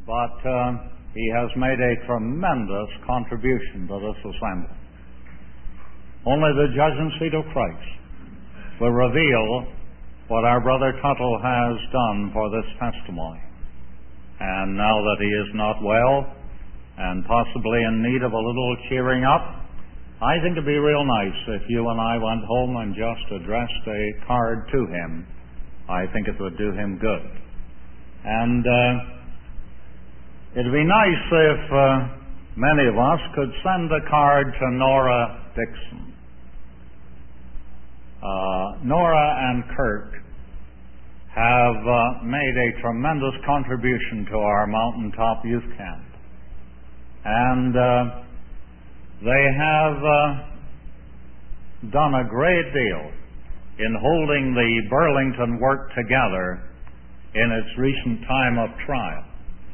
but he has made a tremendous contribution to this assembly. Only the judgment seat of Christ will reveal what our brother Tuttle has done for this testimony. And now that he is not well and possibly in need of a little cheering up, I think it'd be real nice if you and I went home and just addressed a card to him. I think it would do him good. And it'd be nice if many of us could send a card to Nora Dixon. Nora and Kirk have made a tremendous contribution to our Mountaintop Youth Camp. And they have done a great deal in holding the Burlington work together in its recent time of trial.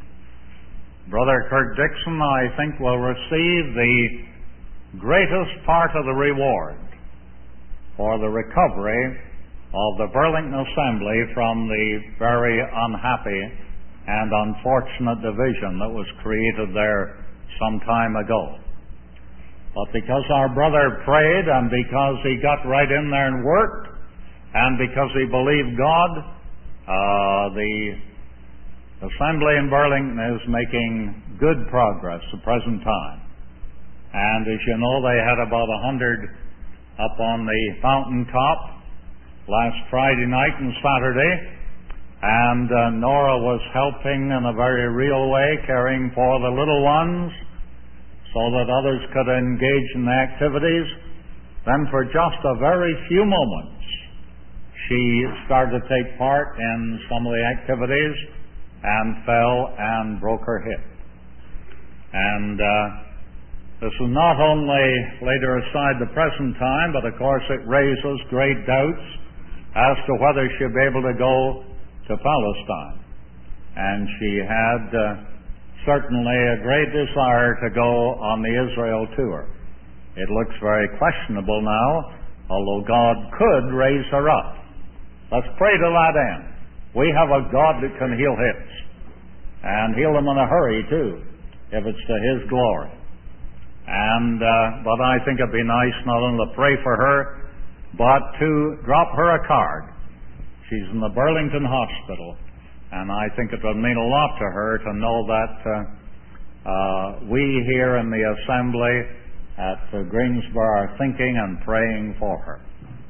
Brother Kirk Dixon, I think, will receive the greatest part of the reward for the recovery of the Burlington Assembly from the very unhappy and unfortunate division that was created there some time ago. But because our brother prayed, and because he got right in there and worked, and because he believed God, the Assembly in Burlington is making good progress at the present time. And as you know, they had about 100 up on the mountaintop last Friday night and Saturday, and Nora was helping in a very real way, caring for the little ones so that others could engage in the activities. Then for just a very few moments, she started to take part in some of the activities and fell and broke her hip. And this will not only laid her aside the present time, but of course it raises great doubts as to whether she'll be able to go to Palestine. And she had certainly a great desire to go on the Israel tour. It looks very questionable now, although God could raise her up. Let's pray to that end. We have a God that can heal hips, and heal them in a hurry too, if it's to His glory. And but I think it'd be nice not only to pray for her, but to drop her a card. She's in the Burlington Hospital, and I think it would mean a lot to her to know that we here in the Assembly at Greensboro are thinking and praying for her.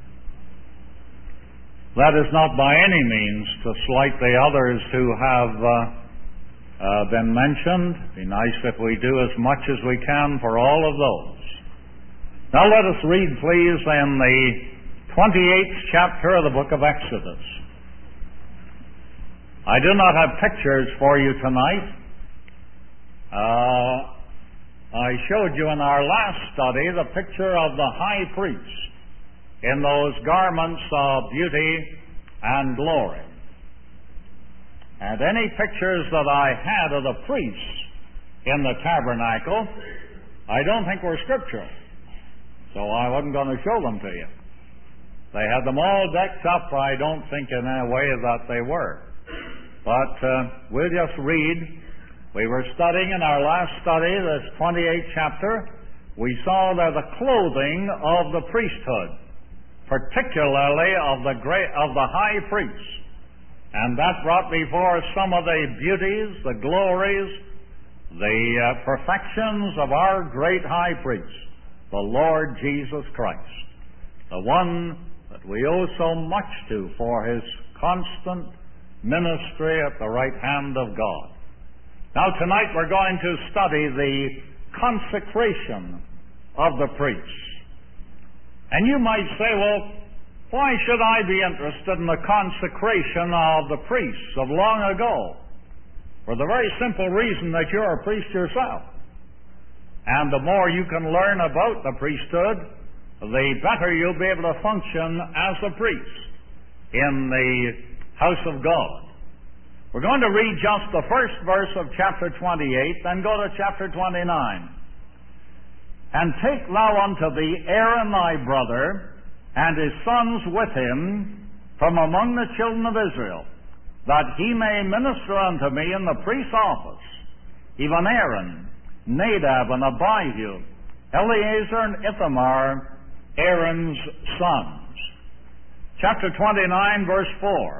That is not by any means to slight the others who have been mentioned. It'd be nice if we do as much as we can for all of those. Now let us read, please, in the 28th chapter of the book of Exodus. I do not have pictures for you tonight. I showed you in our last study the picture of the high priest in those garments of beauty and glory. And any pictures that I had of the priests in the tabernacle, I don't think were scriptural. So I wasn't going to show them to you. They had them all decked up, I don't think in any way that they were. But we'll just read. We were studying in our last study, this 28th chapter. We saw there the clothing of the priesthood, particularly of the high priest. And that brought before us some of the beauties, the glories, the perfections of our great high priest, the Lord Jesus Christ, the one that we owe so much to for His constant ministry at the right hand of God. Now tonight we're going to study the consecration of the priests. And you might say, well, why should I be interested in the consecration of the priests of long ago? For the very simple reason that you're a priest yourself. And the more you can learn about the priesthood, the better you'll be able to function as a priest in the house of God. We're going to read just the first verse of chapter 28, then go to chapter 29. And take thou unto thee Aaron thy brother, and his sons with him, from among the children of Israel, that he may minister unto me in the priest's office, even Aaron, Nadab, and Abihu, Eleazar and Ithamar, Aaron's sons. Chapter 29, verse 4.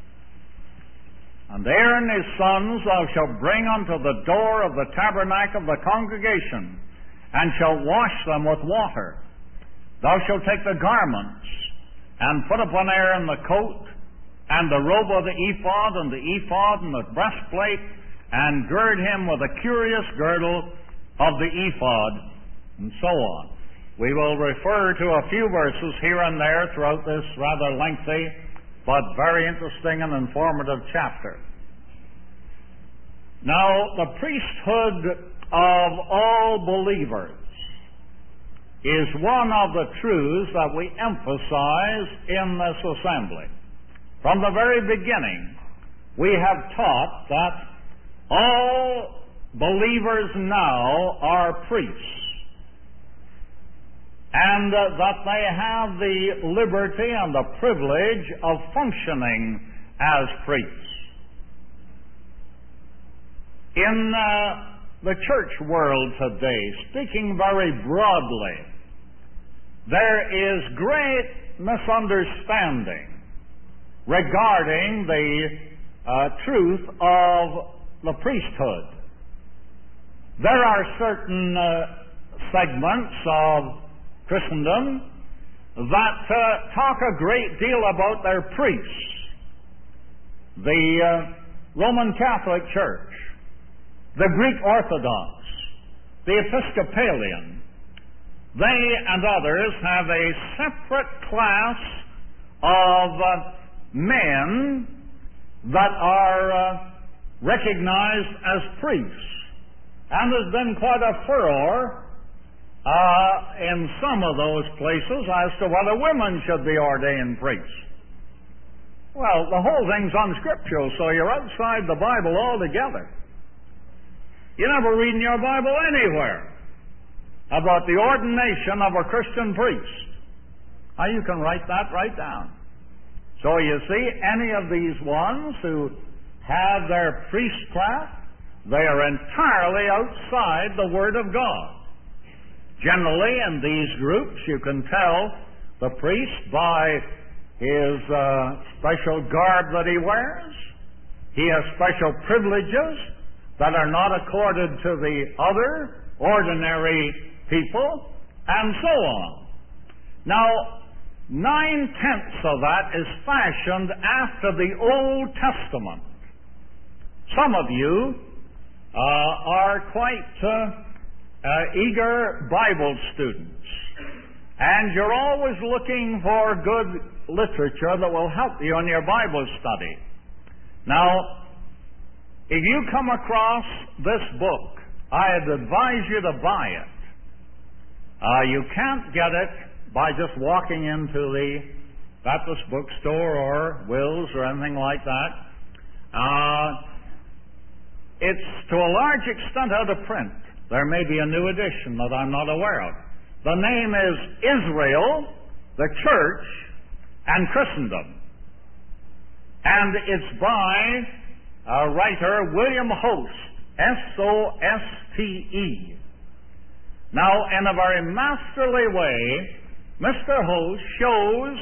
And Aaron his sons thou shalt bring unto the door of the tabernacle of the congregation, and shalt wash them with water. Thou shalt take the garments, and put upon Aaron the coat, and the robe of the ephod, and the breastplate, and gird him with a curious girdle of the ephod, and so on. We will refer to a few verses here and there throughout this rather lengthy but very interesting and informative chapter. Now, the priesthood of all believers is one of the truths that we emphasize in this assembly. From the very beginning, we have taught that all believers now are priests, and that they have the liberty and the privilege of functioning as priests. In the church world today, speaking very broadly, there is great misunderstanding regarding the truth of the priesthood. There are certain segments of Christendom that talk a great deal about their priests. The Roman Catholic Church, the Greek Orthodox, the Episcopalian, they and others have a separate class of men that are recognized as priests. And there's been quite a furor in some of those places as to whether women should be ordained priests. Well, the whole thing's unscriptural, so you're outside the Bible altogether. You never read in your Bible anywhere about the ordination of a Christian priest. Now, you can write that right down. So you see, any of these ones who have their priestcraft, they are entirely outside the Word of God. Generally, in these groups, you can tell the priest by his special garb that he wears. He has special privileges that are not accorded to the other ordinary people, and so on. Now, 9/10 of that is fashioned after the Old Testament. Some of you are quite eager Bible students, and you're always looking for good literature that will help you in your Bible study. Now, if you come across this book, I'd advise you to buy it. You can't get it by just walking into the Baptist bookstore or Wills or anything like that. It's to a large extent out of print. There may be a new edition that I'm not aware of. The name is Israel, the Church, and Christendom. And it's by a writer, William Hoste, S-O-S-T-E. Now, in a very masterly way, Mr. Hoste shows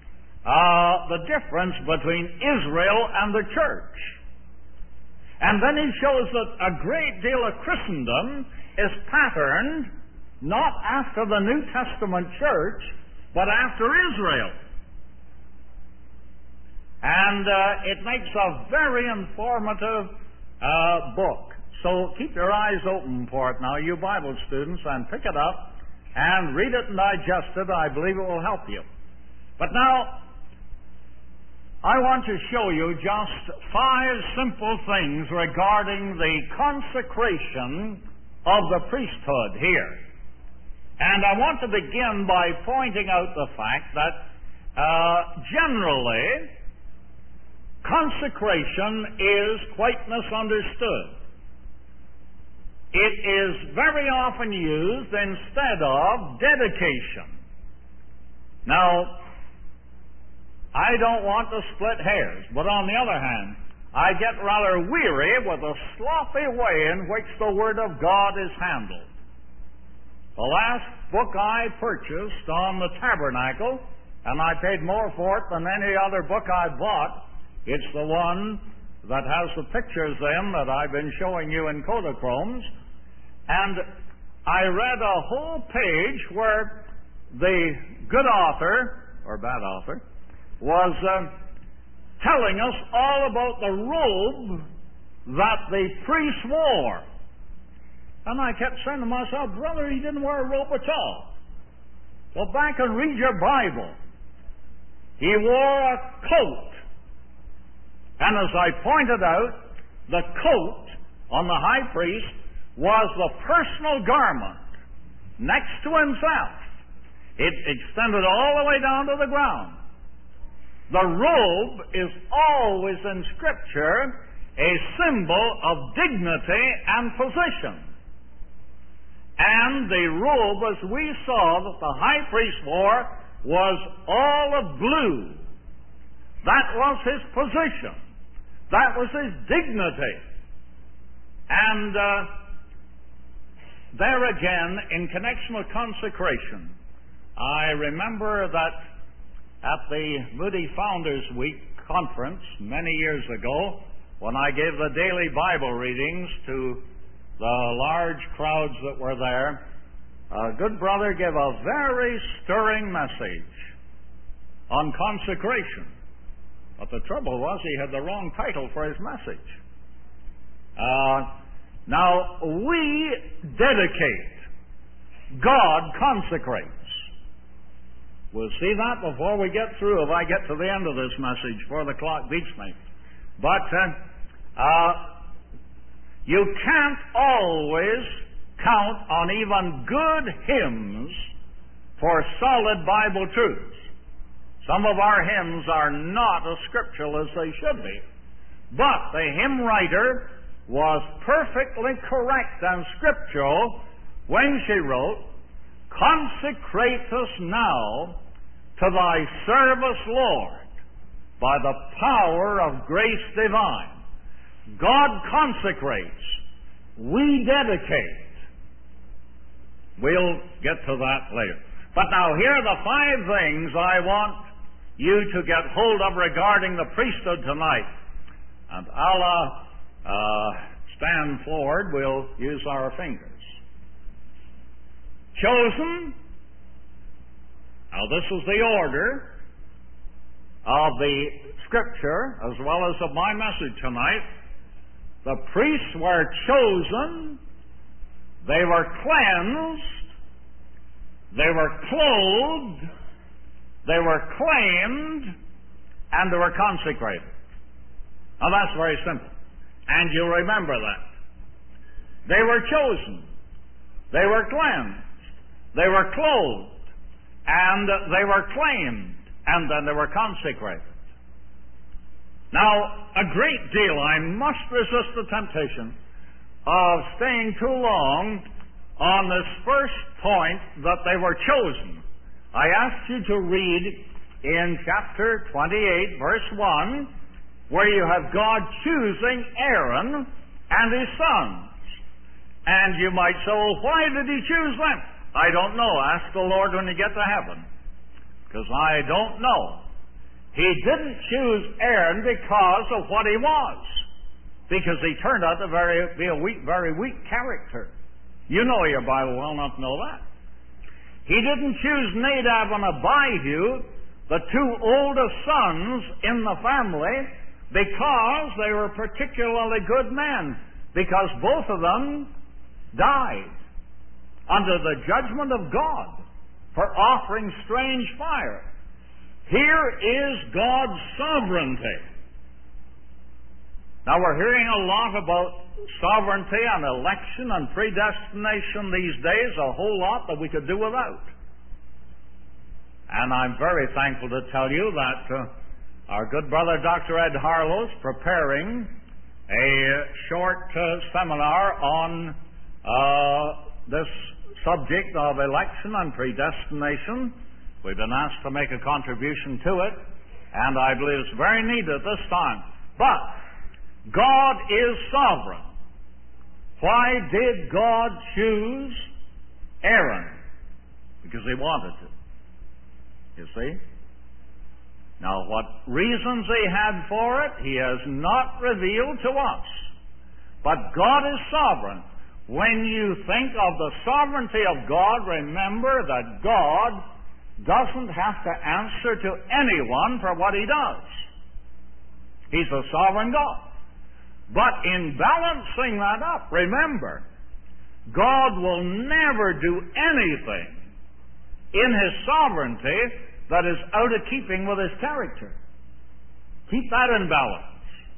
the difference between Israel and the church. And then he shows that a great deal of Christendom is patterned not after the New Testament church, but after Israel. And it makes a very informative book. So keep your eyes open for it now, you Bible students, and pick it up and read it and digest it. I believe it will help you. But now, I want to show you just 5 simple things regarding the consecration of the priesthood here. And I want to begin by pointing out the fact that generally, consecration is quite misunderstood. It is very often used instead of dedication. Now, I don't want to split hairs, but on the other hand, I get rather weary with the sloppy way in which the Word of God is handled. The last book I purchased on the tabernacle, and I paid more for it than any other book I bought, it's the one that has the pictures in that I've been showing you in Kodachromes, and I read a whole page where the good author, or bad author, was telling us all about the robe that the priest wore. And I kept saying to myself, brother, he didn't wear a robe at all. Go back and read your Bible. He wore a coat. And as I pointed out, the coat on the high priest was the personal garment next to himself. It extended all the way down to the ground. The robe is always in Scripture a symbol of dignity and position. And the robe, as we saw that the high priest wore, was all of blue. That was his position. That was his dignity. And there again, in connection with consecration, I remember that at the Moody Founders Week conference many years ago, when I gave the daily Bible readings to the large crowds that were there, a good brother gave a very stirring message on consecration. But the trouble was he had the wrong title for his message. Now, we dedicate. God consecrates. We'll see that before we get through, if I get to the end of this message, before the clock beats me. But you can't always count on even good hymns for solid Bible truths. Some of our hymns are not as scriptural as they should be. But the hymn writer was perfectly correct and scriptural when she wrote, "Consecrate us now to thy service, Lord, by the power of grace divine." God consecrates. We dedicate. We'll get to that later. But now here are the 5 things I want you to get hold of regarding the priesthood tonight. And a la stand forward, we'll use our fingers. Chosen. Now this is the order of the Scripture as well as of my message tonight. The priests were chosen, they were cleansed, they were clothed, they were claimed, and they were consecrated. Now that's very simple. And you remember that. They were chosen, they were cleansed, they were clothed, and they were claimed, and then they were consecrated. Now, a great deal, I must resist the temptation of staying too long on this first point that they were chosen. I asked you to read in chapter 28, verse 1, where you have God choosing Aaron and his sons. And you might say, well, why did he choose them? I don't know. Ask the Lord when you get to heaven. Because I don't know. He didn't choose Aaron because of what he was. Because he turned out to be a very weak character. You know your Bible well enough to know that. He didn't choose Nadab and Abihu, the 2 oldest sons in the family, because they were particularly good men. Because both of them died under the judgment of God for offering strange fire. Here is God's sovereignty. Now we're hearing a lot about sovereignty and election and predestination these days, a whole lot that we could do without. And I'm very thankful to tell you that our good brother Dr. Ed Harlow's preparing a short seminar on this subject of election and predestination. We've been asked to make a contribution to it, and I believe it's very needed at this time. But God is sovereign. Why did God choose Aaron? Because He wanted to. You see? Now, what reasons He had for it, He has not revealed to us. But God is sovereign. When you think of the sovereignty of God, remember that God doesn't have to answer to anyone for what He does. He's a sovereign God. But in balancing that up, remember, God will never do anything in His sovereignty that is out of keeping with His character. Keep that in balance.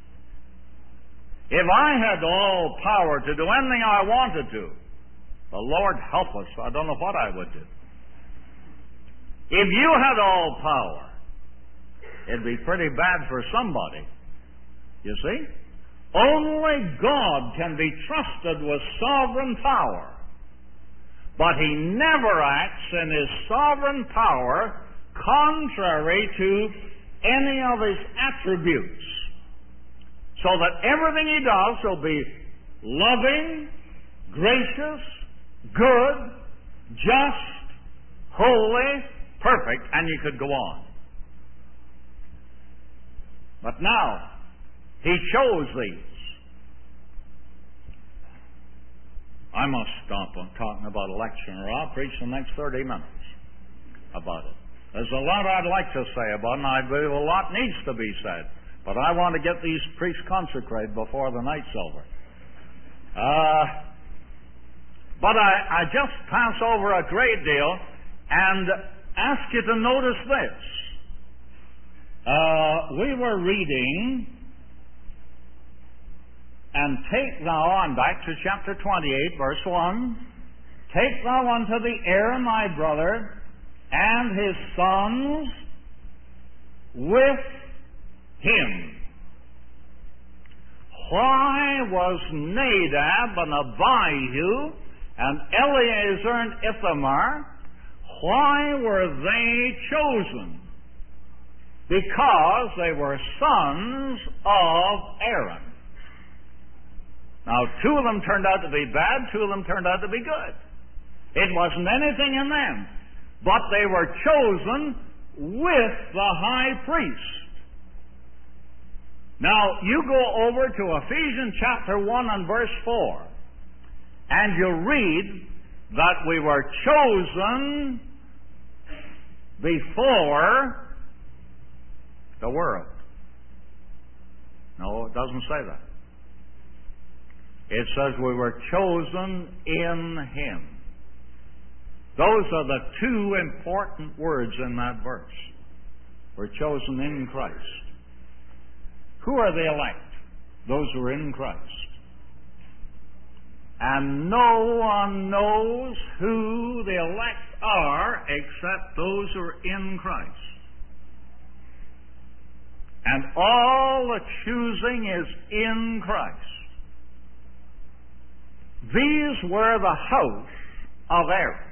If I had all power to do anything I wanted to, the Lord help us, I don't know what I would do. If you had all power, it'd be pretty bad for somebody. You see? Only God can be trusted with sovereign power. But He never acts in His sovereign power contrary to any of His attributes. So that everything He does will be loving, gracious, good, just, holy, perfect, and you could go on. But now, He chose these. I must stop on talking about election, or I'll preach the next 30 minutes about it. There's a lot I'd like to say about it, and I believe a lot needs to be said. But I want to get these priests consecrated before the night's over. But I just pass over a great deal and ask you to notice this. We were reading, and take thou on, back to chapter 28, verse 1. Take thou unto thee Aaron thy brother, and his sons with him. Why was Nadab and Abihu and Eleazar and Ithamar, why were they chosen? Because they were sons of Aaron. Now, two of them turned out to be bad, two of them turned out to be good. It wasn't anything in them, but they were chosen with the high priest. Now, you go over to Ephesians chapter 1 and verse 4, and you read that we were chosen before the world. No, it doesn't say that. It says we were chosen in Him. Those are the two important words in that verse. We're chosen in Christ. Who are the elect? Those who are in Christ. And no one knows who the elect are except those who are in Christ. And all the choosing is in Christ. These were the house of Aaron.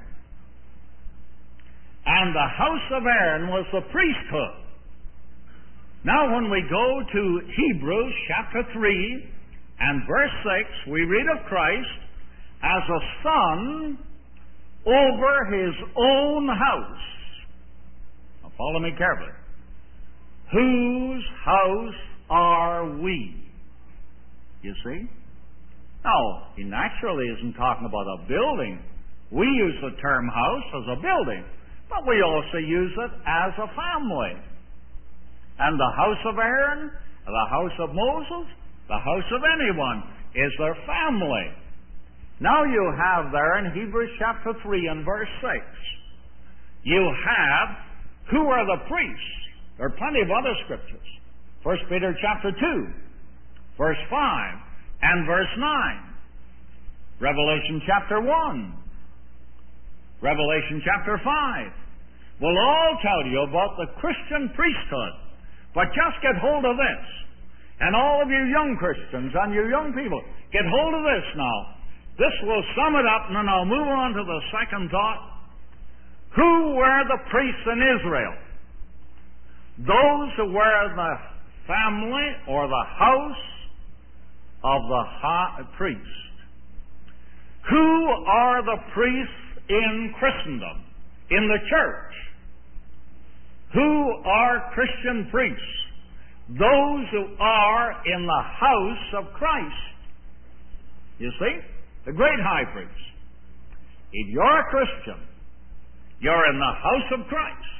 And the house of Aaron was the priesthood. Now, when we go to Hebrews chapter 3 and verse 6, we read of Christ as a son over His own house. Now, follow me carefully. Whose house are we? You see? Now, He naturally isn't talking about a building. We use the term house as a building, but we also use it as a family. And the house of Aaron, the house of Moses, the house of anyone is their family. Now you have there in Hebrews chapter 3 and verse 6, you have who are the priests. There are plenty of other scriptures. 1 Peter chapter 2, verse 5 and verse 9. Revelation chapter 1. Revelation chapter 5 will all tell you about the Christian priesthood. But just get hold of this. And all of you young Christians and you young people, get hold of this now. This will sum it up, and then I'll move on to the second thought. Who were the priests in Israel? Those who were the family or the house of the high priest. Who are the priests in Christendom, in the church? Who are Christian priests? Those who are in the house of Christ. You see? The great high priest. If you're a Christian, you're in the house of Christ.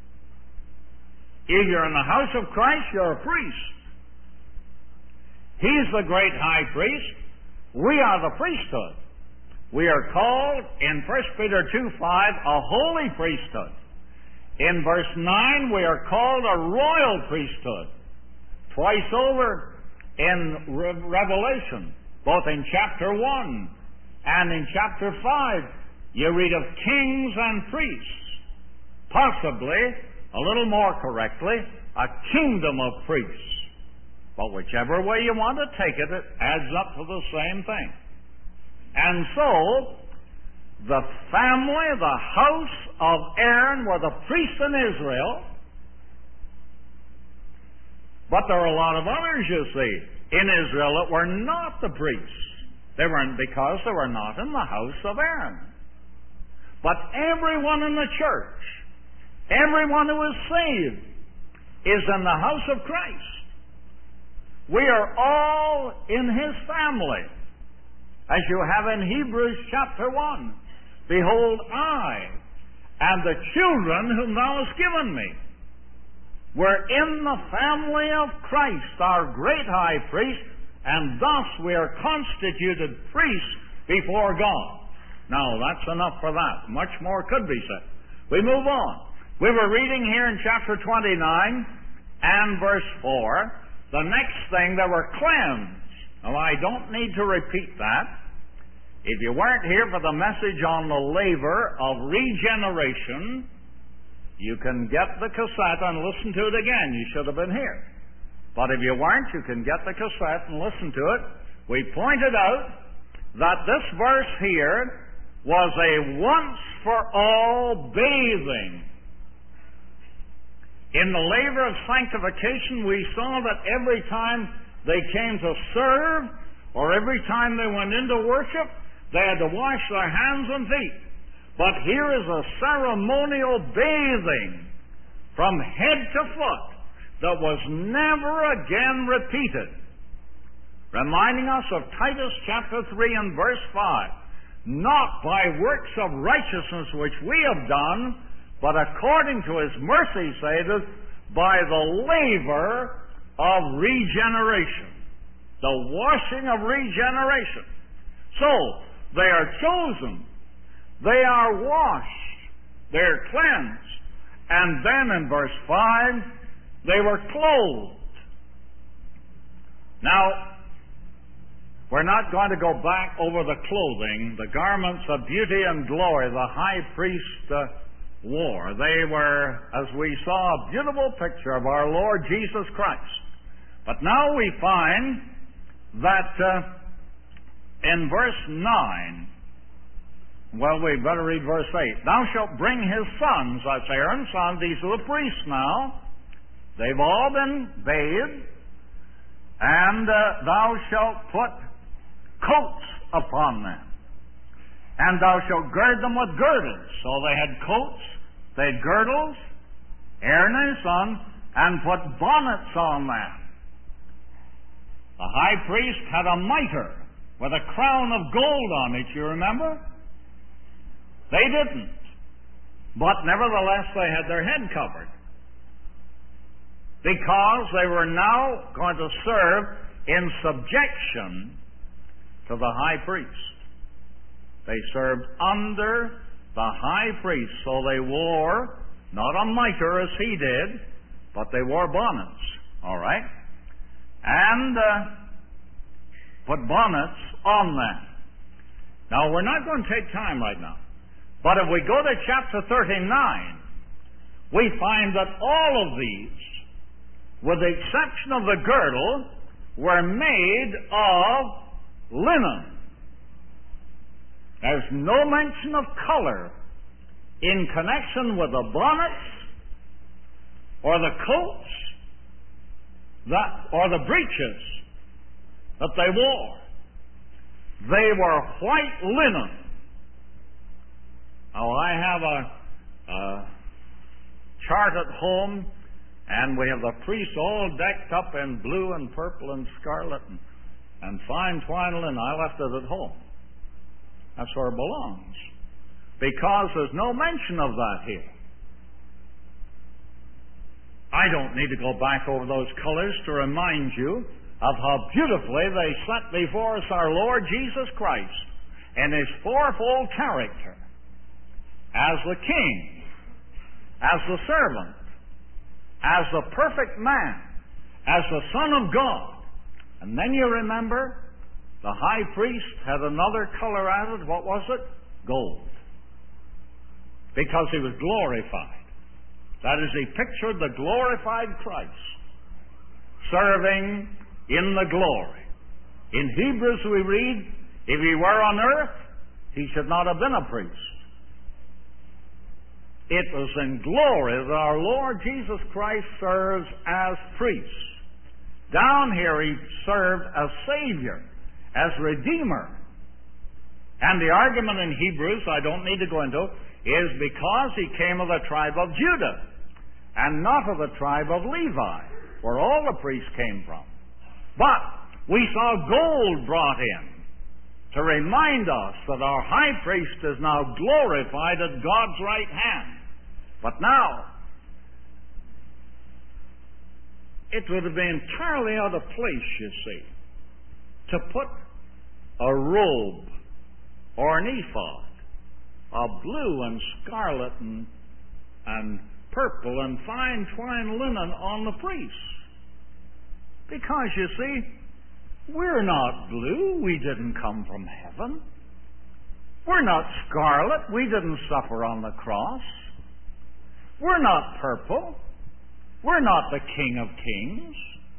If you're in the house of Christ, you're a priest. He's the great high priest. We are the priesthood. We are called in 1 Peter 2:5 a holy priesthood. In verse 9 we are called a royal priesthood. Twice over in Revelation, both in chapter 1 and in chapter 5, you read of kings and priests. Possibly, a little more correctly, a kingdom of priests. But whichever way you want to take it, it adds up to the same thing. And so, the family, the house of Aaron were the priests in Israel. But there are a lot of others, you see, in Israel that were not the priests. They weren't, because they were not in the house of Aaron. But everyone in the church, everyone who is saved, is in the house of Christ. We are all in His family. As you have in Hebrews chapter 1. Behold, I and the children whom thou hast given me. We're in the family of Christ, our great high priest, and thus we are constituted priests before God. Now, that's enough for that. Much more could be said. We move on. We were reading here in chapter 29 and verse 4, the next thing, they were cleansed. Now, I don't need to repeat that. If you weren't here for the message on the laver of regeneration, you can get the cassette and listen to it again. You should have been here. But if you weren't, you can get the cassette and listen to it. We pointed out that this verse here was a once-for-all bathing. In the laver of sanctification, we saw that every time they came to serve, or every time they went into worship, they had to wash their hands and feet. But here is a ceremonial bathing from head to foot that was never again repeated. Reminding us of Titus chapter 3 and verse 5. Not by works of righteousness which we have done, but according to His mercy, saith, by the laver of regeneration. The washing of regeneration. So, they are chosen. They are washed. They are cleansed. And then in verse 5, they were clothed. Now, we're not going to go back over the clothing, the garments of beauty and glory the high priest wore. They were, as we saw, a beautiful picture of our Lord Jesus Christ. But now we find that in verse 9, well, we better read verse 8. Thou shalt bring his sons, that's Aaron's sons, these are the priests now. They've all been bathed. And thou shalt put coats upon them. And thou shalt gird them with girdles. So they had coats, they had girdles, Aaron and his son, and put bonnets on them. The high priest had a mitre with a crown of gold on it, you remember? They didn't. But nevertheless, they had their head covered. Because they were now going to serve in subjection to the high priest. They served under the high priest, so they wore not a mitre as he did, but they wore bonnets. All right? And put bonnets on them. Now, we're not going to take time right now. But if we go to chapter 39, we find that all of these, with the exception of the girdle, were made of linen. There's no mention of color in connection with the bonnets or the coats or the breeches that they wore. They were white linen. Now, I have a chart at home, and we have the priests all decked up in blue and purple and scarlet and fine twine linen. I left it at home. That's where it belongs. Because there's no mention of that here. I don't need to go back over those colors to remind you of how beautifully they set before us our Lord Jesus Christ in His fourfold character as the King, as the servant, as the perfect man, as the Son of God. And then you remember the high priest had another color added. What was it? Gold. Because he was glorified. That is, he pictured the glorified Christ serving in the glory. In Hebrews we read, if he were on earth, he should not have been a priest. It was in glory that our Lord Jesus Christ serves as priest. Down here he served as Savior, as Redeemer. And the argument in Hebrews, I don't need to go into, is because he came of the tribe of Judah and not of the tribe of Levi, where all the priests came from. But we saw gold brought in to remind us that our high priest is now glorified at God's right hand. But now, it would have been entirely out of place, you see, to put a robe or an ephod of blue and scarlet and purple and fine twine linen on the priests. Because, you see, we're not blue. We didn't come from heaven. We're not scarlet. We didn't suffer on the cross. We're not purple. We're not the King of Kings.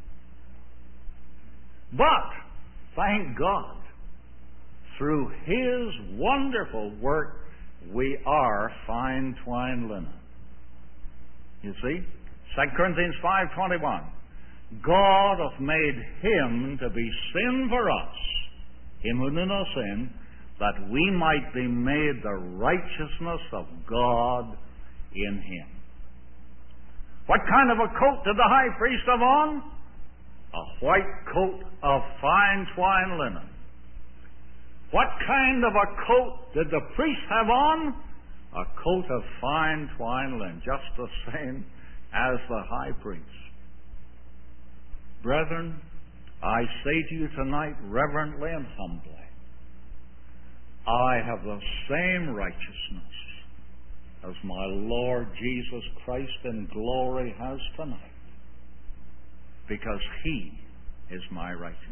But, thank God, through His wonderful work, we are fine twine linen. You see? 2 Corinthians 5:21. God hath made Him to be sin for us, Him who knew no sin, that we might be made the righteousness of God in Him. What kind of a coat did the high priest have on? A white coat of fine twine linen. What kind of a coat did the priest have on? A coat of fine twine linen, just the same as the high priest. Brethren, I say to you tonight, reverently and humbly, I have the same righteousness as my Lord Jesus Christ in glory has tonight, because He is my righteousness.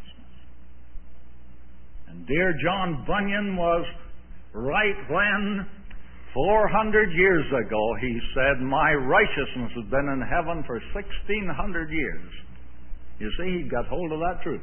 And dear John Bunyan was right when 400 years ago he said, my righteousness has been in heaven for 1,600 years. You see, he got hold of that truth.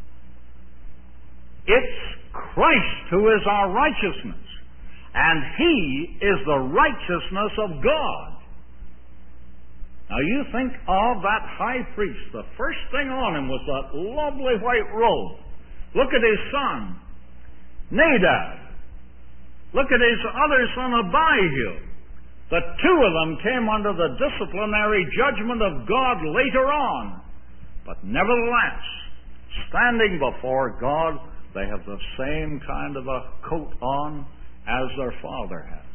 It's Christ who is our righteousness, and He is the righteousness of God. Now you think of that high priest. The first thing on him was that lovely white robe. Look at his son, Nadab. Look at his other son, Abihu. The two of them came under the disciplinary judgment of God later on. But nevertheless, standing before God, they have the same kind of a coat on as their father has.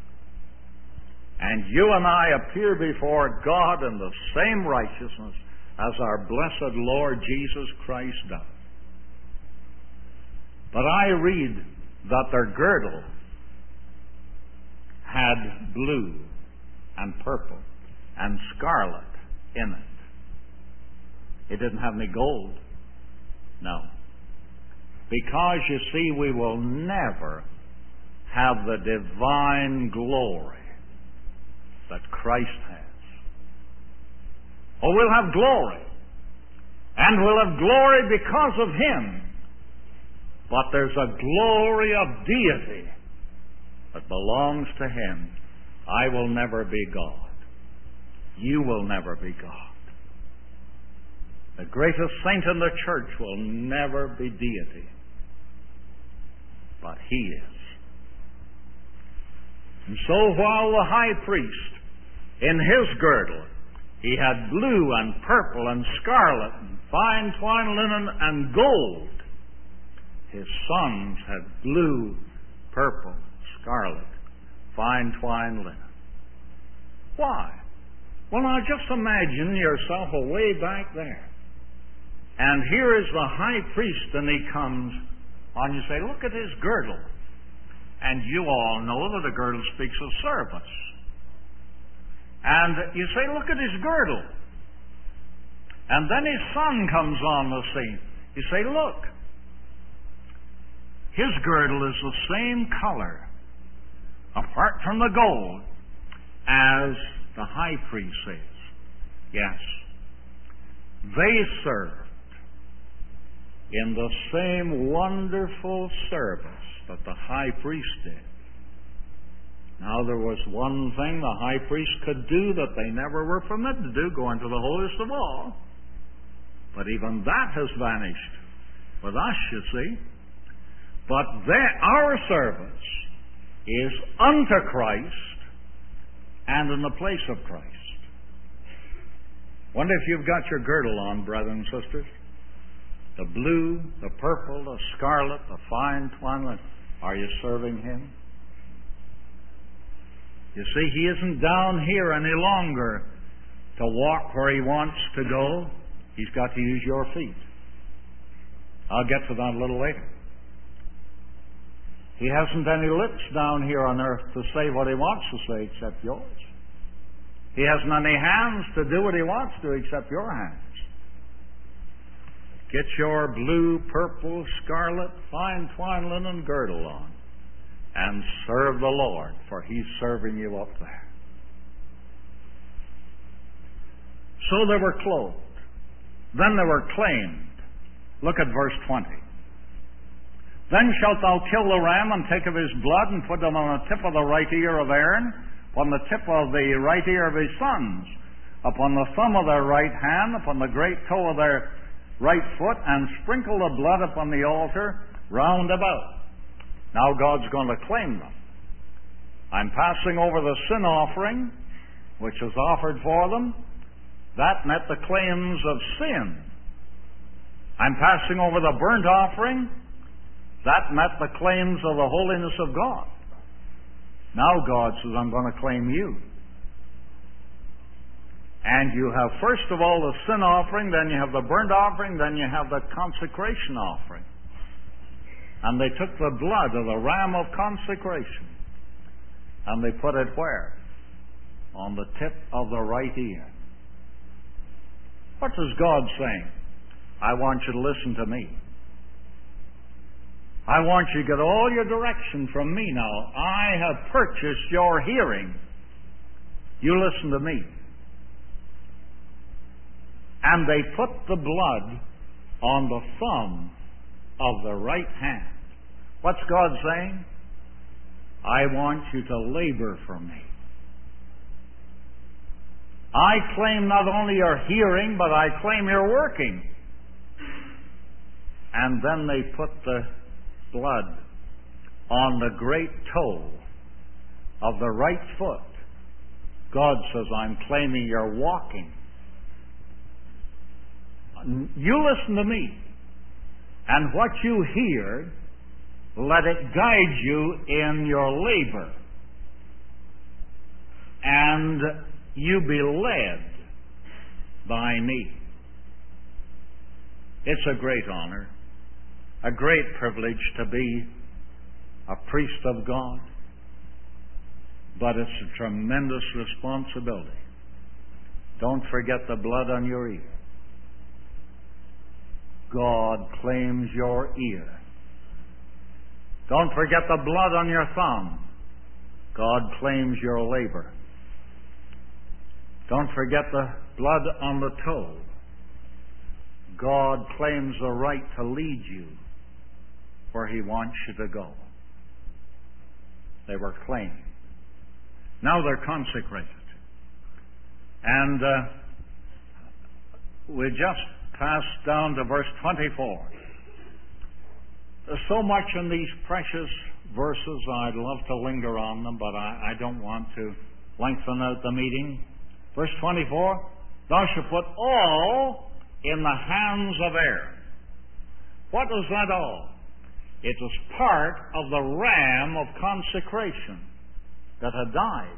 And you and I appear before God in the same righteousness as our blessed Lord Jesus Christ does. But I read that their girdle had blue and purple and scarlet in it. It didn't have any gold. No. Because, you see, we will never have the divine glory that Christ has. Oh, we'll have glory. And we'll have glory because of Him. But there's a glory of deity that belongs to Him. I will never be God. You will never be God. The greatest saint in the church will never be deity, but he is. And so while the high priest, in his girdle, he had blue and purple and scarlet and fine twined linen and gold, his sons had blue, purple, scarlet, fine twined linen. Why? Well, now just imagine yourself away back there. And here is the high priest, and he comes on. You say, look at his girdle. And you all know that a girdle speaks of service. And you say, look at his girdle. And then his son comes on the scene. You say, look, his girdle is the same color, apart from the gold, as the high priest is. Yes, they served in the same wonderful service that the high priest did. Now, there was one thing the high priest could do that they never were permitted to do, go into the holiest of all. But even that has vanished with us, you see. But our service is unto Christ and in the place of Christ. Wonder if you've got your girdle on, brothers and sisters. The blue, the purple, the scarlet, the fine twine. Are you serving Him? You see, He isn't down here any longer to walk where He wants to go. He's got to use your feet. I'll get to that a little later. He hasn't any lips down here on earth to say what He wants to say except yours. He hasn't any hands to do what He wants to except your hands. Get your blue, purple, scarlet, fine twine linen girdle on and serve the Lord, for He's serving you up there. So they were clothed. Then they were claimed. Look at verse 20. Then shalt thou kill the ram and take of his blood and put them on the tip of the right ear of Aaron, upon the tip of the right ear of his sons, upon the thumb of their right hand, upon the great toe of their right foot, and sprinkle the blood upon the altar round about. Now God's going to claim them. I'm passing over the sin offering, which was offered for them. That met the claims of sin. I'm passing over the burnt offering. That met the claims of the holiness of God. Now God says, I'm going to claim you. And you have first of all the sin offering, then you have the burnt offering, then you have the consecration offering. And they took the blood of the ram of consecration and they put it where? On the tip of the right ear. What is God saying? I want you to listen to me. I want you to get all your direction from me now. I have purchased your hearing. You listen to me. And they put the blood on the thumb of the right hand. What's God saying? I want you to labor for me. I claim not only your hearing, but I claim your working. And then they put the blood on the great toe of the right foot. God says, I'm claiming your walking. You listen to me, and what you hear, let it guide you in your labor, and you be led by me. It's a great honor, a great privilege to be a priest of God, but it's a tremendous responsibility. Don't forget the blood on your ear. God claims your ear. Don't forget the blood on your thumb. God claims your labor. Don't forget the blood on the toe. God claims the right to lead you where He wants you to go. They were claimed. Now they're consecrated. And we just pass down to verse 24. There's so much in these precious verses, I'd love to linger on them, but I don't want to lengthen out the meeting. Verse 24, thou shalt put all in the hands of Aaron. What was that all? It was part of the ram of consecration that had died.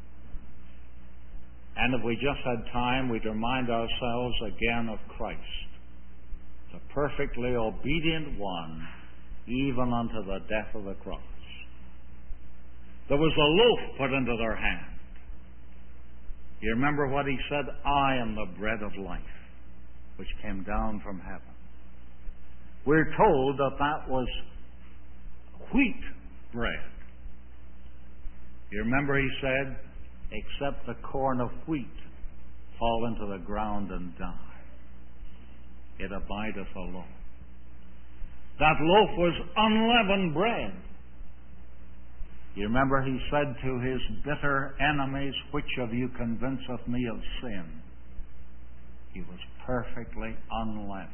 And if we just had time, we'd remind ourselves again of Christ, the perfectly obedient one, even unto the death of the cross. There was a loaf put into their hand. You remember what he said? I am the bread of life, which came down from heaven. We're told that that was wheat bread. You remember he said, except the corn of wheat fall into the ground and die, it abideth alone. That loaf was unleavened bread. You remember he said to his bitter enemies, which of you convinceth me of sin? He was perfectly unleavened.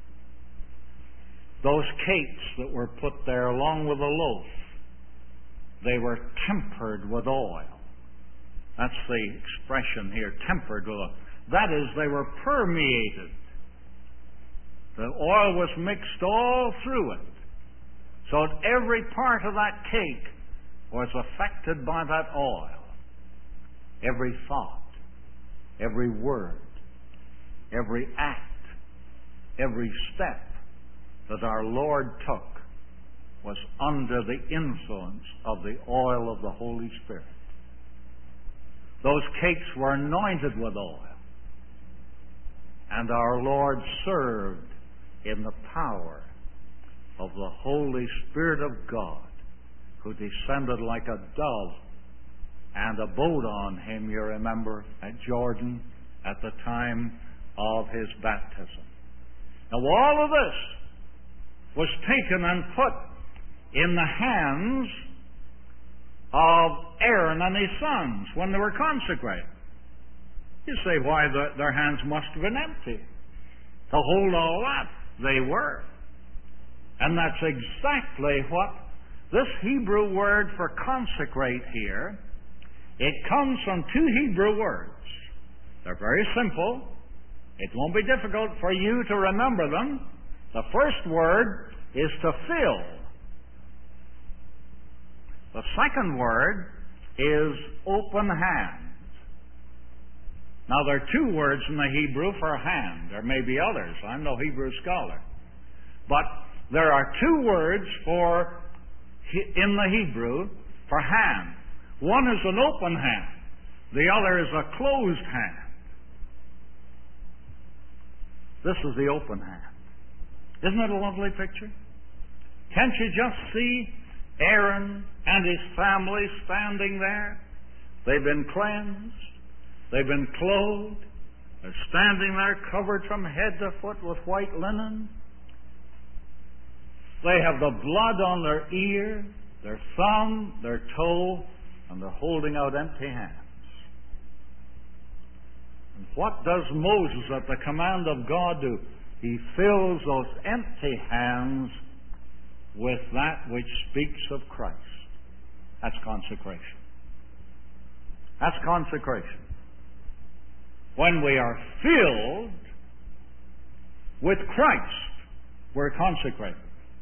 Those cakes that were put there along with the loaf, they were tempered with oil. That's the expression here, tempered with oil. That is, they were permeated. The oil was mixed all through it, so that every part of that cake was affected by that oil. Every thought, every word, every act, every step that our Lord took was under the influence of the oil of the Holy Spirit. Those cakes were anointed with oil, and our Lord served in the power of the Holy Spirit of God, who descended like a dove and abode on him, you remember, at Jordan at the time of his baptism. Now all of this was taken and put in the hands of Aaron and his sons when they were consecrated. You say, why, their hands must have been empty to hold all that. They were. And that's exactly what this Hebrew word for consecrate here, it comes from two Hebrew words. They're very simple. It won't be difficult for you to remember them. The first word is to fill. The second word is open hand. Now, there are two words in the Hebrew for hand. There may be others. I'm no Hebrew scholar. But there are two words in the Hebrew for hand. One is an open hand. The other is a closed hand. This is the open hand. Isn't it a lovely picture? Can't you just see Aaron and his family standing there? They've been cleansed. They've been clothed. They're standing there covered from head to foot with white linen. They have the blood on their ear, their thumb, their toe, and they're holding out empty hands. And what does Moses at the command of God do? He fills those empty hands with that which speaks of Christ. That's consecration. That's consecration. When we are filled with Christ, we're consecrated.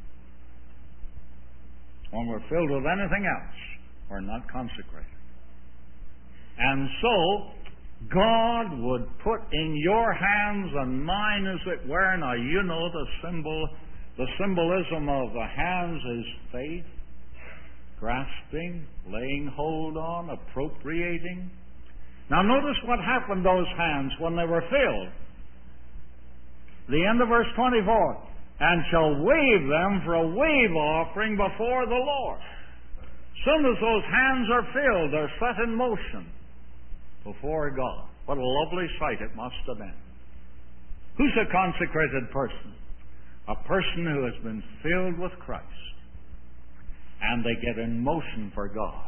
When we're filled with anything else, we're not consecrated. And so, God would put in your hands and mine, as it were. Now, you know the symbolism of the hands is faith, grasping, laying hold on, appropriating. Now notice what happened those hands when they were filled. The end of verse 24. And shall wave them for a wave offering before the Lord. As soon as those hands are filled, they're set in motion before God. What a lovely sight it must have been. Who's a consecrated person? A person who has been filled with Christ. And they get in motion for God.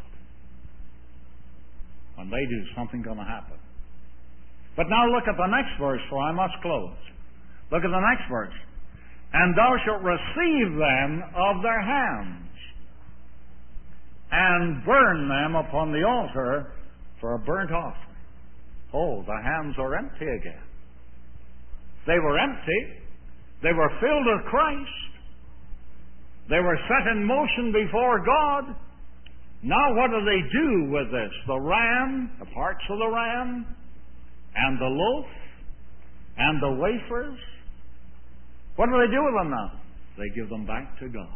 When they do, something's going to happen. But now look at the next verse, for I must close. Look at the next verse. And thou shalt receive them of their hands, and burn them upon the altar for a burnt offering. Oh, the hands are empty again. They were empty. They were filled with Christ. They were set in motion before God. Now what do they do with this? The ram, the parts of the ram, and the loaf, and the wafers. What do they do with them now? They give them back to God.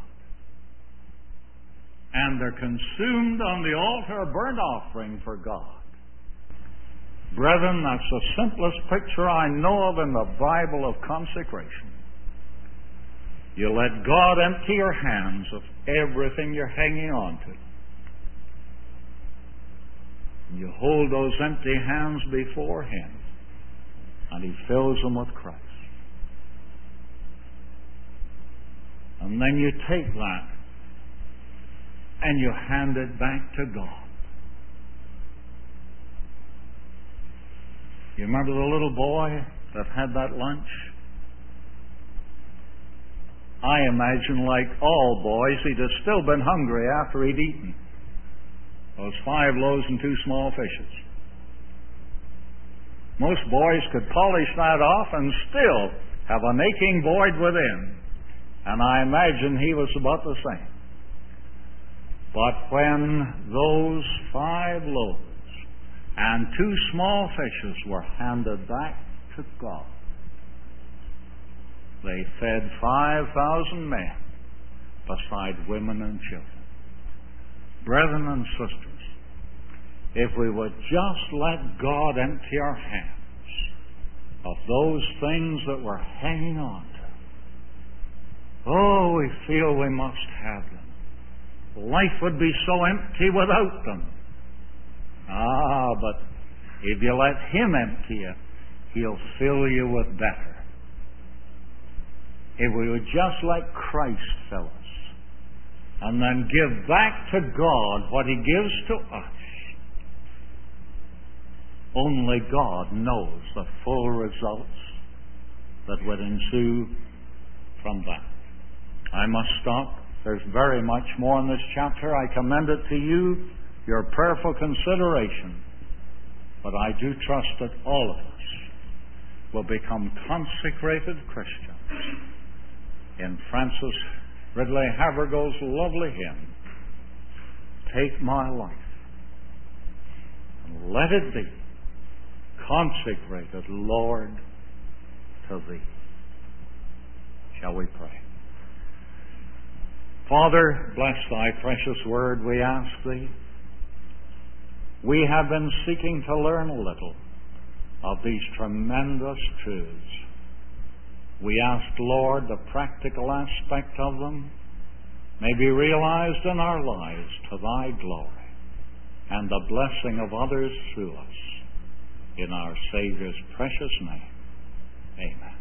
And they're consumed on the altar of burnt offering for God. Brethren, that's the simplest picture I know of in the Bible of consecration. You let God empty your hands of everything you're hanging on to. You hold those empty hands before Him, and He fills them with Christ. And then you take that and you hand it back to God. You remember the little boy that had that lunch? I imagine, like all boys, he'd have still been hungry after he'd eaten those 5 loaves and 2 small fishes. Most boys could polish that off and still have an aching void within. And I imagine he was about the same. But when those 5 loaves and 2 small fishes were handed back to God, they fed 5,000 men, beside women and children. Brethren and sisters, if we would just let God empty our hands of those things that we're hanging on to, oh, we feel we must have them. Life would be so empty without them. But if you let Him empty you, He'll fill you with better. If we would just let Christ fill us, and then give back to God what He gives to us, only God knows the full results that would ensue from that. I must stop. There's very much more in this chapter. I commend it to you, your prayerful consideration. But I do trust that all of us will become consecrated Christians in Francis Ridley Havergal's lovely hymn, Take My Life, and let it be consecrated, Lord, to Thee. Shall we pray? Father, bless Thy precious word, we ask Thee. We have been seeking to learn a little of these tremendous truths. We ask, Lord, the practical aspect of them may be realized in our lives to Thy glory and the blessing of others through us. In our Savior's precious name, amen.